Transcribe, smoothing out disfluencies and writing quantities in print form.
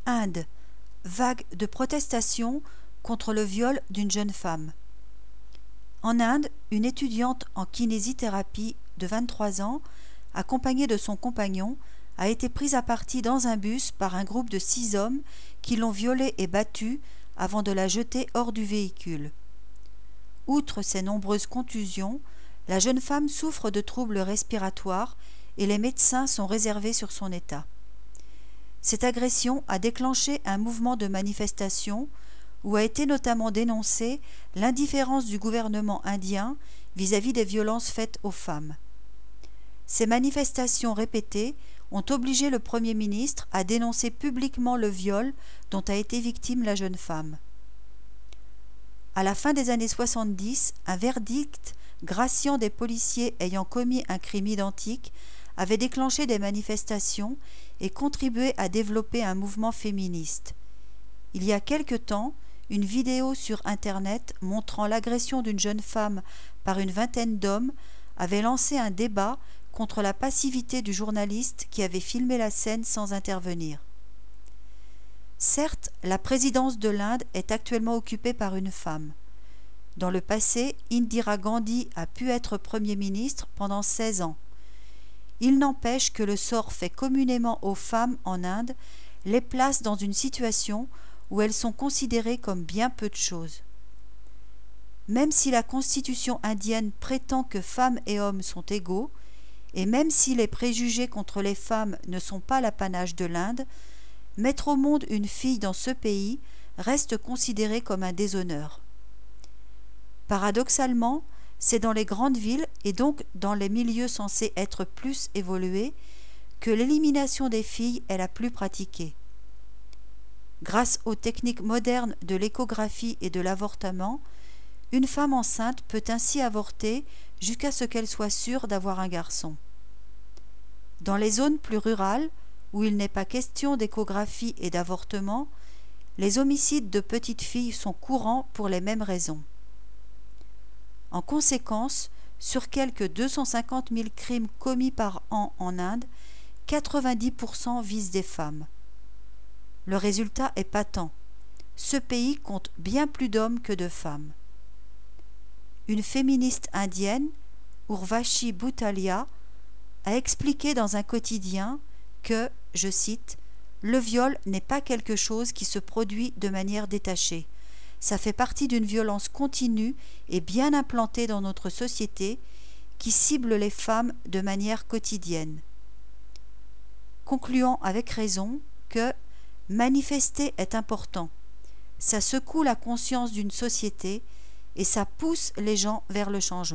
Inde. Vague de protestation contre le viol d'une jeune femme. En Inde, une étudiante en kinésithérapie de 23 ans, accompagnée de son compagnon, a été prise à partie dans un bus par un groupe de 6 hommes qui l'ont violée et battue avant de la jeter hors du véhicule. Outre ses nombreuses contusions, la jeune femme souffre de troubles respiratoires et les médecins sont réservés sur son état. Cette agression a déclenché un mouvement de manifestation où a été notamment dénoncée l'indifférence du gouvernement indien vis-à-vis des violences faites aux femmes. Ces manifestations répétées ont obligé le Premier ministre à dénoncer publiquement le viol dont a été victime la jeune femme. À la fin des années 70, un verdict graciant des policiers ayant commis un crime identique avait déclenché des manifestations et contribué à développer un mouvement féministe. Il y a quelque temps, une vidéo sur Internet montrant l'agression d'une jeune femme par une vingtaine d'hommes avait lancé un débat contre la passivité du journaliste qui avait filmé la scène sans intervenir. Certes, la présidence de l'Inde est actuellement occupée par une femme. Dans le passé, Indira Gandhi a pu être Premier ministre pendant 16 ans. Il n'empêche que le sort fait communément aux femmes en Inde les place dans une situation où elles sont considérées comme bien peu de choses. Même si la constitution indienne prétend que femmes et hommes sont égaux, et même si les préjugés contre les femmes ne sont pas l'apanage de l'Inde, mettre au monde une fille dans ce pays reste considéré comme un déshonneur. Paradoxalement, c'est dans les grandes villes et donc dans les milieux censés être plus évolués que l'élimination des filles est la plus pratiquée. Grâce aux techniques modernes de l'échographie et de l'avortement, une femme enceinte peut ainsi avorter jusqu'à ce qu'elle soit sûre d'avoir un garçon. Dans les zones plus rurales, où il n'est pas question d'échographie et d'avortement, les homicides de petites filles sont courants pour les mêmes raisons. En conséquence, sur quelques 250 000 crimes commis par an en Inde, 90% visent des femmes. Le résultat est patent. Ce pays compte bien plus d'hommes que de femmes. Une féministe indienne, Urvashi Bhutalia, a expliqué dans un quotidien que, je cite, « Le viol n'est pas quelque chose qui se produit de manière détachée. Ça fait partie d'une violence continue et bien implantée dans notre société qui cible les femmes de manière quotidienne. » Concluant avec raison que « manifester est important. Ça secoue la conscience d'une société et ça pousse les gens vers le changement. »